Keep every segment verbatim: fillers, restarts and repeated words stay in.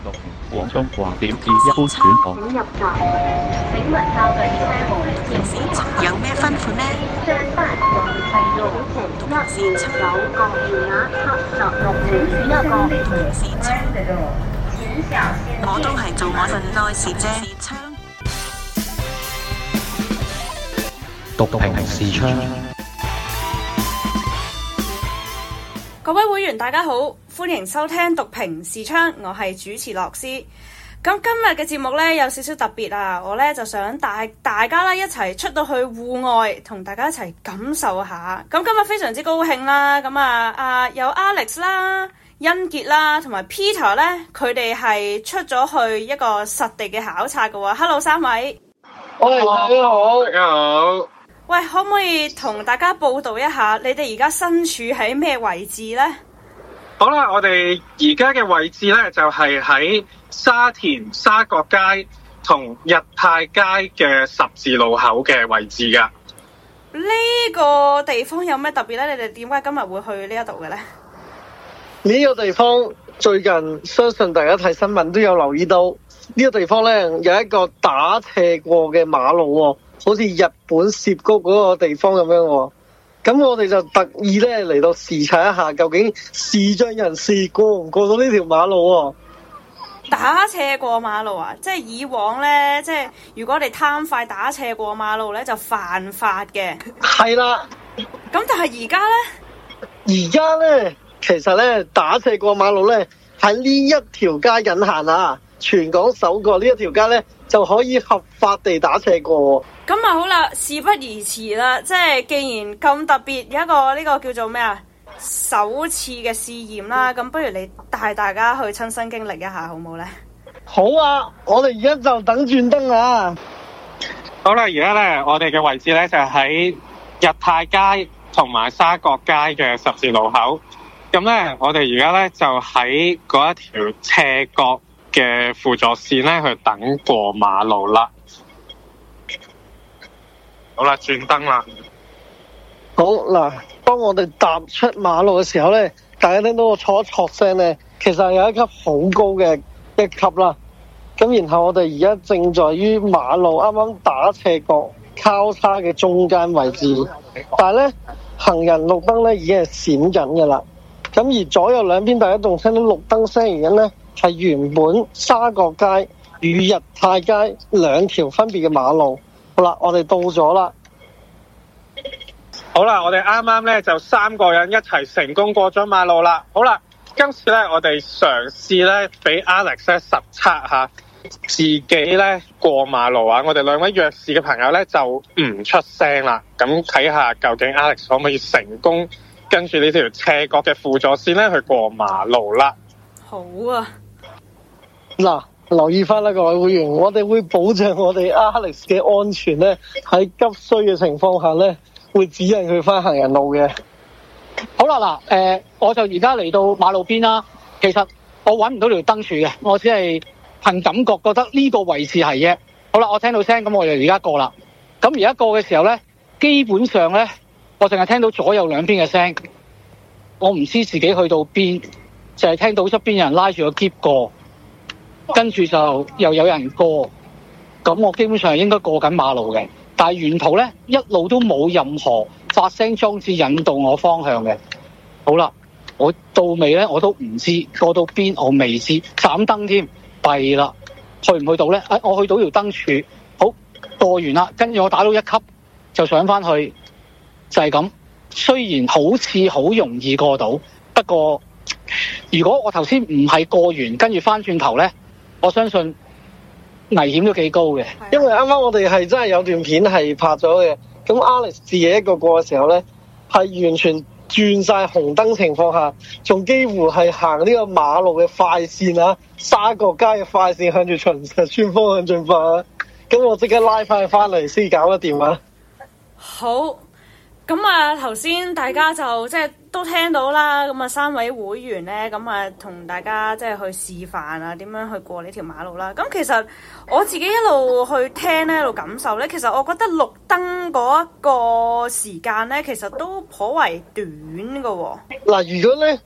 黃中華點至一般選項。 入閘，請勿靠近車門。 有咩吩咐呢？ 上八黃係路程一，有個電額七十六請一個同時窗。 我都係做我份內事啫。 讀屏視窗。 各位會員大家好，歡迎收聽讀屏視窗，我係主持樂師。咁今日嘅節目呢，有少少特別啊，我呢就想帶大家啦一齊出到去戶外，同大家一齊感受下。咁今日非常之高興啦，咁啊啊有 Alex 啦、欣杰啦同埋 Peter 呢，佢哋係出咗去一個實地嘅考察嘅喎。Hello 三位， 喂，大家好，大家好。 喂，可唔可以同大家報道一下，你哋而家身處喺咩位置呢？ 好啦，我哋而家嘅位置呢，就係喺沙田沙角街同日泰街嘅十字路口嘅位置噶。 呢個地方有咩特別呢？你哋點解今日會去呢一度嘅呢？ 呢個地方最近相信大家睇新聞都有留意到，呢個地方呢，有一個打斜過嘅馬路喎。好似日本涉谷嗰個地方咁樣喎，咁我哋就特意咧嚟到視察一下，究竟視障人士過唔過到呢條馬路喎？ 打斜過馬路啊！即係以往咧，即係如果你貪快打斜過馬路咧，就犯法嘅。係啦。咁但係而家咧？而家咧，其實咧打斜過馬路咧喺呢一條街僅限啊！全港首個呢一條街咧就可以合法地打斜過。咁啊好啦，事不宜遲啦，即係既然咁特別，有一個呢個叫做咩啊，首次嘅試驗啦，咁不如你帶大家去親身經歷一下，好唔好呢？好啊，我哋而家就等轉燈啊！ 好啦，而家咧我哋嘅位置咧就喺日泰街同埋沙角街嘅十字路口。咁咧我哋而家咧就喺嗰一條斜角嘅輔助線咧去等過馬路啦。好啦，轉燈啦。 好嗱，當我哋踏出馬路嘅時候咧，大家聽到個錯一錯聲咧，其實係有一級好高嘅一級啦。咁然後我哋而家正在於馬路啱啱打斜角交叉嘅中間位置，但係咧行人綠燈咧已經係閃緊嘅啦。咁而左右兩邊大家仲聽到綠燈聲，原因咧係原本沙角街與日泰街兩條分別嘅馬路。好啦，我哋到咗啦。 好啦，我哋啱啱咧就三個人一齊成功過咗馬路啦。好啦，今次咧我哋嘗試咧俾 Alex 咧實測下自己咧過馬路啊。我哋兩位弱視嘅朋友咧就唔出聲啦。咁睇下究竟 Alex 可唔可以成功跟住呢條斜角嘅輔助線咧去過馬路啦。 好啊。嗱。 留意翻啦，各位會員，我哋會保障我哋 Alex 嘅安全咧，喺急需嘅情況下咧，會指引佢翻行人路嘅。 好啦，嗱，誒，我就而家嚟到馬路邊啦。其實我揾唔到條燈柱嘅，我只係憑感覺覺得呢個位置係嘅。好啦，我聽到聲，咁我就而家過啦。咁而家過嘅時候咧，基本上咧，我淨係聽到左右兩邊嘅聲，我唔知自己去到邊，就係聽到側邊有人拉住個篋過。跟住就又有人過，咁我基本上係應該過緊馬路嘅，但係沿途咧一路都冇任何發聲裝置引導我方向嘅。好啦，我到尾咧我都唔知過到邊，我未知，斬燈添，弊啦，去唔去到咧？誒，我去到條燈柱，好，過完啦，跟住我打到一級就上翻去，就係咁。雖然好似好容易過到，不過如果我頭先唔係過完，跟住翻轉頭咧。我相信危險都幾高嘅， 因為啱啱我哋係真係有段片係拍咗嘅。咁 Alex 自己一個過嘅時候咧，係完全轉晒紅燈情況下，仲幾乎係行呢個馬路嘅快線啊，沙角街嘅快線向住秦石村方向進發啊。咁我即刻拉翻佢翻嚟先搞得掂啊！ 好。咁啊，頭先大家就即係都聽到啦，咁啊三位會員咧，咁啊同大家即係去示範啊，點樣去過呢條馬路啦。咁其實我自己一路去聽咧，一路感受咧，其實我覺得綠燈嗰一個時間咧，其實都頗為短㗎喎。 嗱，如果咧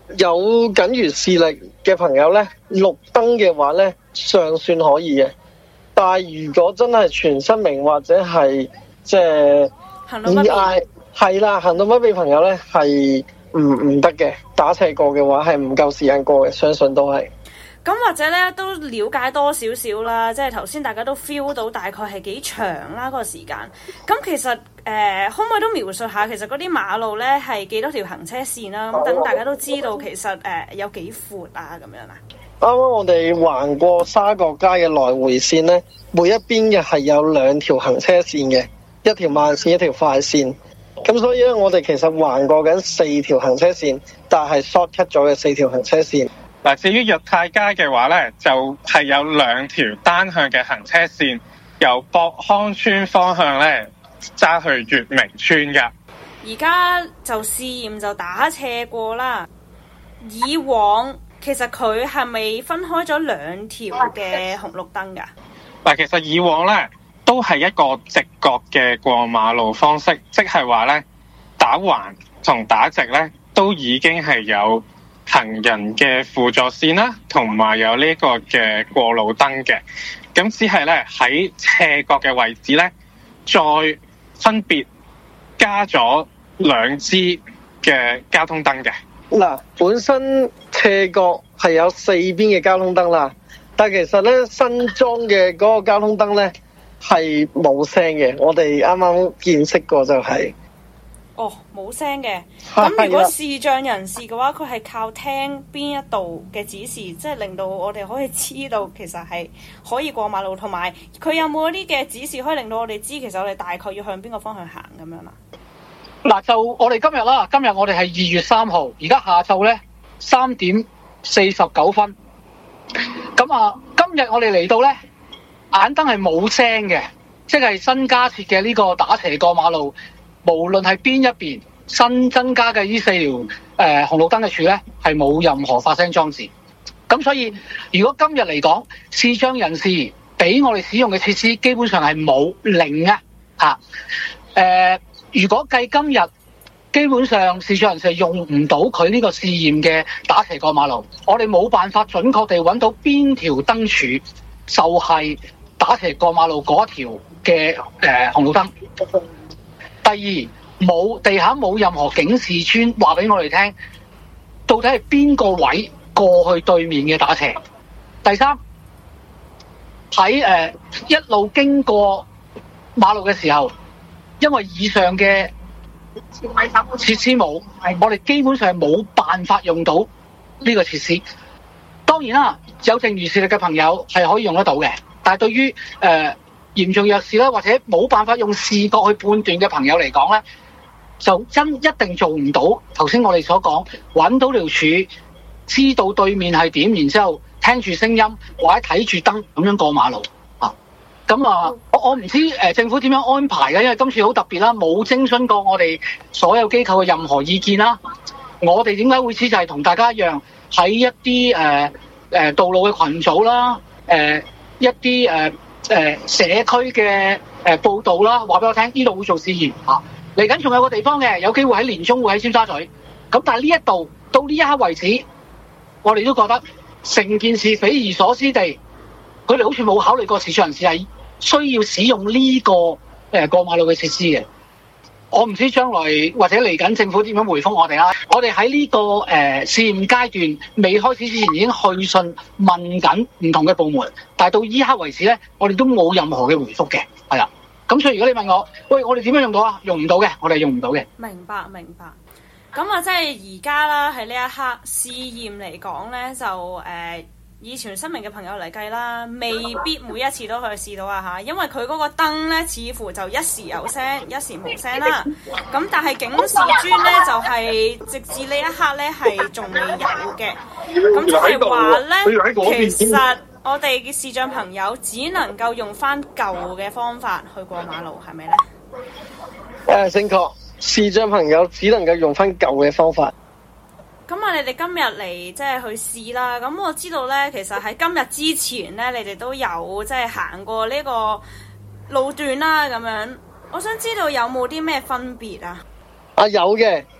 有僅餘視力嘅朋友咧，綠燈嘅話咧，尚算可以嘅。但係如果真係全失明或者係即係 E I 係啦，行動不便朋友咧係唔唔得嘅。打斜過嘅話係唔夠時間過嘅，相信都係。 咁或者咧都了解多少少啦，即係頭先大家都 feel 到大概係幾長啦嗰個時間。咁其實誒、呃，可唔可以都描述下其實嗰啲馬路咧係幾多條行車線啦？咁等大家都知道其實誒、呃、有幾闊啊咁樣啊。 啱啱我哋橫過沙角街嘅來回線咧，每一邊嘅係有兩條行車線嘅，一條慢線一條快線。咁所以咧，我哋其實橫過緊四條行車線，但係 short cut 咗嘅四條行車線。 嗱，至於裕泰街嘅話咧，就係、是、有兩條單向嘅行車線，由博康村方向咧揸去月明村㗎。 而家就試驗就打斜過啦。以往其實佢係咪分開咗兩條嘅紅綠燈㗎？ 嗱，其實以往咧都係一個直角嘅過馬路方式，即係話咧打橫同打直咧都已經係有行人嘅輔助線啦，同埋有呢個嘅過路燈嘅，咁只係咧喺斜角嘅位置咧，再分別加咗兩支嘅交通燈嘅。 嗱，本身斜角係有四邊嘅交通燈啦，但其實咧新裝嘅嗰個交通燈咧係冇聲嘅，我哋啱啱見識過就係、是。 哦，冇聲嘅。咁如果視障人士嘅話，佢係靠聽邊一度嘅指示，即係令到我哋可以知道其實係可以過馬路，同埋佢有冇一啲嘅指示可以令到我哋知其實我哋大概要向邊個方向行咁樣啦。 嗱，就我哋今日啦，今日我哋係二月三號，而家下晝咧三點四十九分。咁啊，今日我哋嚟到咧，眼燈係冇聲嘅，即係新加設嘅呢個打斜過馬路。無論係邊一邊新增加嘅呢四條誒、呃、紅綠燈嘅柱咧，係冇任何發聲裝置。咁所以，如果今日嚟講，視障人士俾我哋使用嘅設施，基本上係冇零嘅嚇。誒、呃，如果計今日，基本上視障人士係用唔到佢呢個試驗嘅打斜過馬路，我哋冇辦法準確地揾到邊條燈柱就係打斜過馬路嗰一條嘅誒、呃、紅綠燈。第二，冇地下冇任何警示磚話俾我哋聽，到底係邊個位過去對面嘅打斜。第三，喺誒、呃、一路經過馬路嘅時候，因為以上嘅設施冇，我哋基本上係冇辦法用到呢個設施。當然啦，有剩餘視力嘅朋友係可以用得到嘅，但係對於誒、呃嚴重弱視啦，或者冇辦法用視覺去判斷嘅朋友嚟講咧，就真一定做唔到頭先我哋所講揾到條柱，知道對面係點，然之後聽住聲音或者睇住燈咁樣過馬路啊。咁啊，我我唔知誒、呃、政府點樣安排嘅，因為今次好特別啦，冇徵詢過我哋所有機構嘅任何意見啦。我哋點解會知就係同大家一樣喺一啲誒誒道路嘅群組啦，誒、呃、一啲誒。呃誒、呃、社區嘅誒報道啦，話俾我聽，呢度會做試驗嚇。嚟緊仲有個地方嘅，有機會喺年中會喺尖沙咀。咁但係呢一度到呢一刻為止，我哋都覺得成件事匪夷所思地，佢哋好似冇考慮過視障人士係需要使用呢、這個誒、呃、過馬路嘅設施嘅。我唔知將來或者嚟緊政府點樣回覆我哋啦。我哋喺呢個誒、呃、試驗階段未開始之前已經去信問緊唔同嘅部門，但係到依刻為止咧，我哋都冇任何嘅回覆嘅，係啦。咁所以如果你問我，喂，我哋點樣用到啊？用唔到嘅，我哋用唔到嘅。 明白明白。咁啊，即係而家啦，喺呢一刻試驗嚟講咧，就誒。呃以全失明嘅朋友嚟計啦，未必每一次都可以試到啊嚇，因為佢嗰個燈咧，似乎就一時有聲，一時冇聲啦。咁但係警示磚咧，就係、是、直至呢一刻咧，係仲未有嘅。咁即係話咧，其實我哋嘅視障朋友只能夠用翻舊嘅方法去過馬路，係咪咧？ 誒，正確，視障朋友只能夠用翻舊嘅方法。 咁啊，你哋今日嚟即係去試啦。咁我知道咧，其實喺今日之前咧，你哋都有即係行過呢個路段啦。咁樣，我想知道有冇啲咩分別啊？ 啊，有嘅。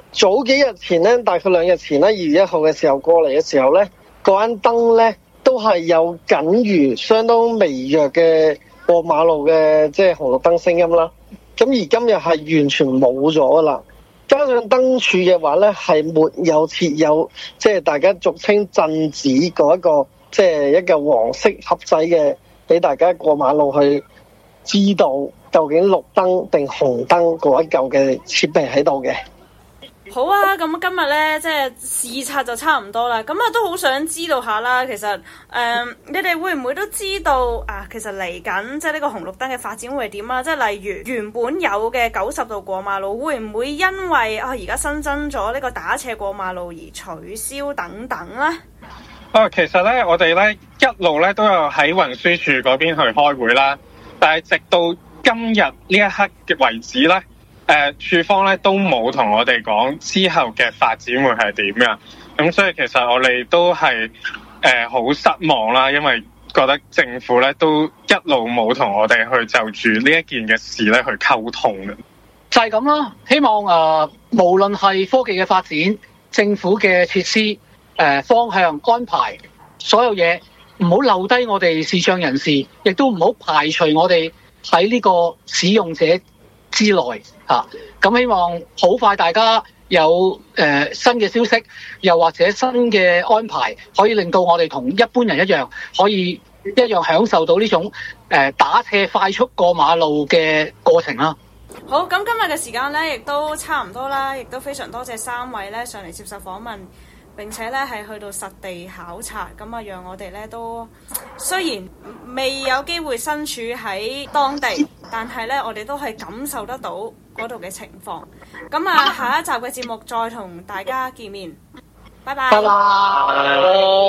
早幾日前咧，大概兩日前咧，二月一號嘅時候過嚟嘅時候咧，嗰間燈咧都係有僅餘相當微弱嘅過馬路嘅即係紅綠燈聲音啦。咁而今日係完全冇咗噶啦。加上燈柱嘅話咧，係沒有設有即係大家俗稱鎮子嗰一個即係一個黃色盒仔嘅，俾大家過馬路去知道究竟綠燈定紅燈嗰一嚿嘅設備喺度嘅。 好啊，咁今日咧即係視察就差唔多啦，咁啊都好想知道下啦。其實誒、呃，你哋會唔會都知道啊？其實嚟緊即係呢個紅綠燈嘅發展會係點啊？即係例如原本有嘅九十度過馬路，會唔會因為啊而家新增咗呢個打斜過馬路而取消等等咧？ 啊，其實咧我哋咧一路咧都有喺運輸署嗰邊去開會啦，但係直到今日呢一刻嘅為止咧。誒、呃，處方咧都冇同我哋講之後嘅發展會係點嘅，咁所以其實我哋都係誒好失望啦，因為覺得政府咧都一路冇同我哋去就住呢一件嘅事咧去溝通嘅， 就係咁啦。希望誒、呃，無論係科技嘅發展、政府嘅設施、誒、呃、方向安排，所有嘢唔好漏低我哋視障人士，亦都唔好排除我哋喺呢個使用者之內嚇，咁、啊、希望好快大家有誒、呃、新嘅消息，又或者新嘅安排，可以令到我哋同一般人一樣，可以一樣享受到呢種誒、呃、打斜快速過馬路嘅過程啦。 好，咁今日嘅時間咧，亦都差唔多啦，亦都非常多謝三位咧上嚟接受訪問。並且咧係去到實地考察，咁啊讓我哋咧都雖然未有機會身處喺當地，但係咧我哋都係感受得到嗰度嘅情況。咁啊下一集嘅節目再同大家見面，拜拜。拜拜。